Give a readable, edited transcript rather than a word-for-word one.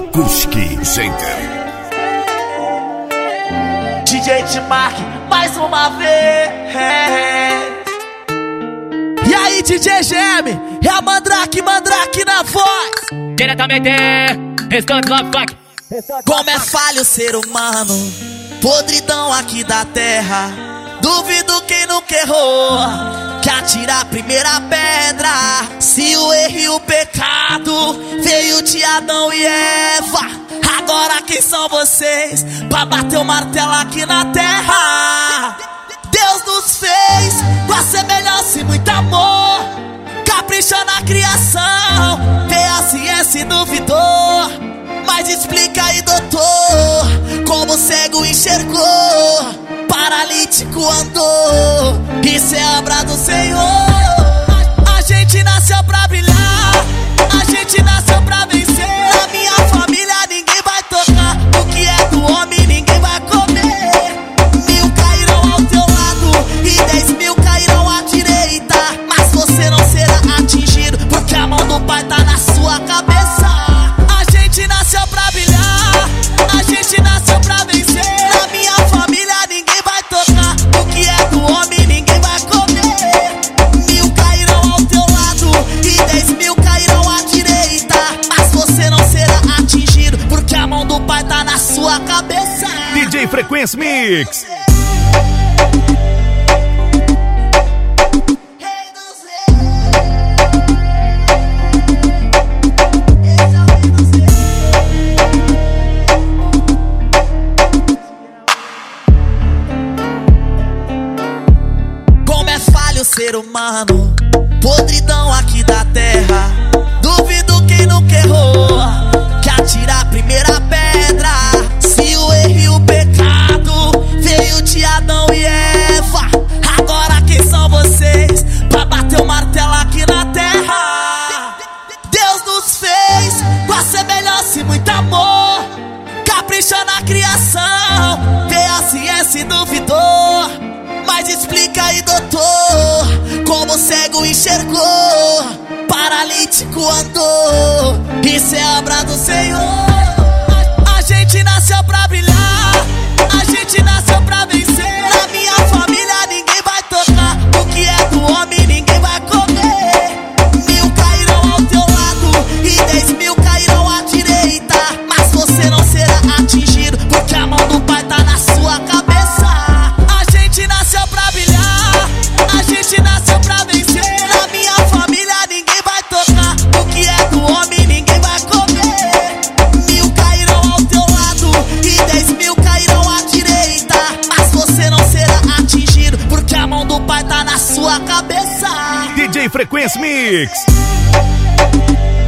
Kuski Center. DJ T-Mark, mais uma vez. E aí, DJ GM, é a Mandrake na voz. Diretamente, Restante Love Funk. Como é falho o ser humano, podridão aqui da terra. Duvido quem nunca errou, que atira a primeira pedra. Se o erro e o pecado veio de Adão e Eva, agora quem são vocês pra bater o martelo aqui na terra? Deus nos fez com a semelhança e muito amor, capricha na criação, vê a ciência e duvidou. Mas explica aí, doutor, como o cego enxergou, paralítico andou. Isso é obra do Senhor. A gente nasceu pra brilhar, a gente nasceu pra vencer. Na minha família ninguém vai tocar, o que é do homem ninguém vai comer. 1000 cairão ao teu lado e 10.000 cairão à direita, mas você não será atingido, porque a mão do Pai tá na sua cabeça. A gente nasceu pra brilhar, a gente nasceu pra vencer. Na minha família ninguém vai tocar, o que é do homem ninguém vai comer. 1000 cairão ao teu lado e 10.000 cairão à direita, mas você não será atingido, porque a mão do Pai tá na sua cabeça. DJ Frequência Mix. O ser humano, podridão aqui da terra. Duvido quem nunca errou, que atira a primeira pedra. Se o erro e o pecado veio de Adão e Eva, agora quem são vocês pra bater o martelo aqui na terra? Deus nos fez com a semelhança e muito amor, capricha na criação, vê a ciência e duvidou. Mas explica aí, doutor, como o cego enxergou, paralítico andou. Isso é obra do Senhor. A gente nasceu pra brilhar, a gente nasceu pra vencer. Na minha família ninguém vai tocar, o que é do homem ninguém vai comer. 1000 cairão ao teu lado e 10.000 cairão à direita, mas você não será atingido, porque a mão do Pai tá na sua cabeça. A gente nasceu pra brilhar, a gente nasceu pra vencer. Na minha família ninguém vai tocar, o que é do homem ninguém vai comer. 1000 cairão ao teu lado e 10.000 cairão à direita, mas você não será atingido, porque a mão do Pai tá na sua cabeça. DJ Frequência Mix.